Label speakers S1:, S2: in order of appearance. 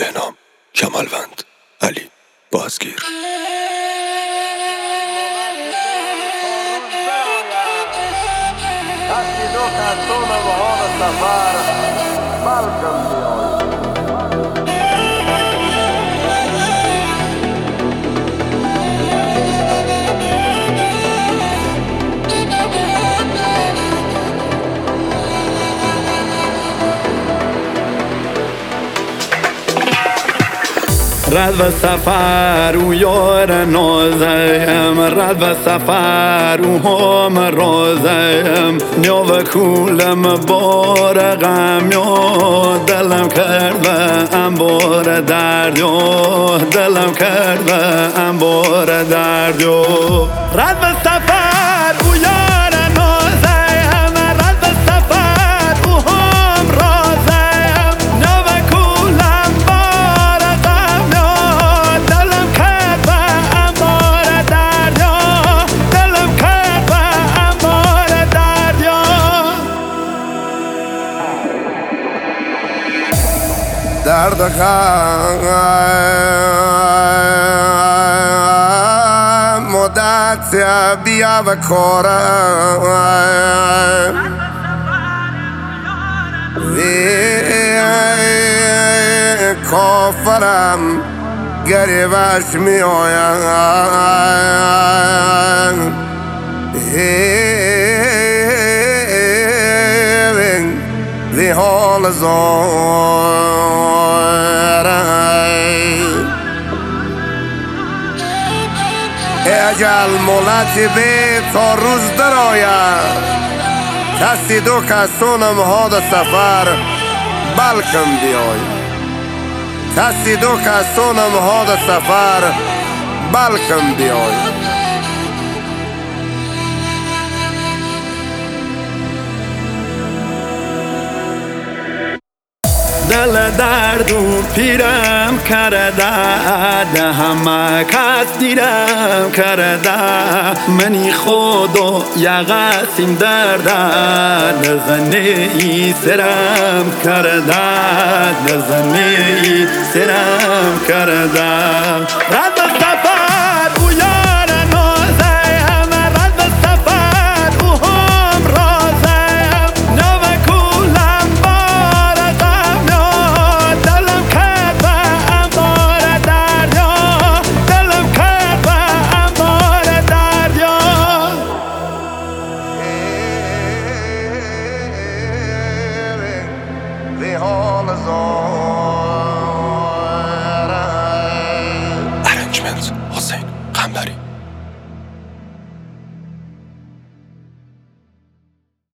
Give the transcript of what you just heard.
S1: بهنام، کمالوند، علی بازگیر.
S2: رد و سفر او یار نازم، رد و سفر او هم رازم، نیا و کولم بار غم یا دلم کرد و انبار درد یا دلم کرد و انبار درد یا رد و سفر او یار نازم، رد و سفر او هم رازم، نیا و کولم بار غم یا دلم کرد و انبار درد یا دلم کرد و انبار درد یا
S3: درد مدت بیا و کارم کافرم گریبش می آیم وی حال اجل مولتی به تا روز در آید کسی دو کسونم ها در سفر بلکم بیای کسی دو کسونم ها در سفر بلکم بیای
S2: دل درد و پیرم کرده همه کس دیرم کرده منی خود و یغسیم درده نزنه ای سرم کرده نزنه ای سرم کرده رد و سفر او یار نازم رد و سفر او هم رازم نو کولم بار غم یا دلم کرد و انبار درد یا دلم کرد و انبار درد یا
S1: ارنجمنت حسین قنبری.